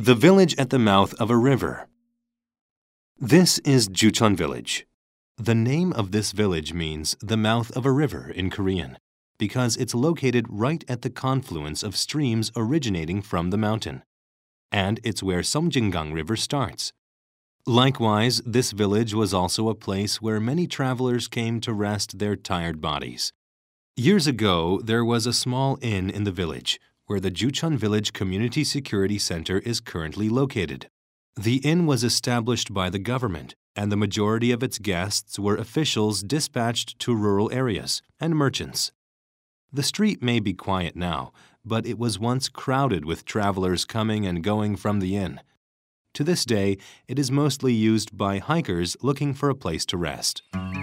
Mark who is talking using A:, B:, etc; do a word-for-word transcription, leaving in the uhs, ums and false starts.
A: The village at the mouth of a river. This is Jucheon Village. The name of this village means the mouth of a river in Korean because it's located right at the confluence of streams originating from the mountain. And it's where Seomjingang River starts. Likewise, this village was also a place where many travelers came to rest their tired bodies. Years ago, there was a small inn in the village, where the Jucheon Village Community Security Center is currently located. The inn was established by the government, and the majority of its guests were officials dispatched to rural areas and merchants. The street may be quiet now, but it was once crowded with travelers coming and going from the inn. To this day, it is mostly used by hikers looking for a place to rest.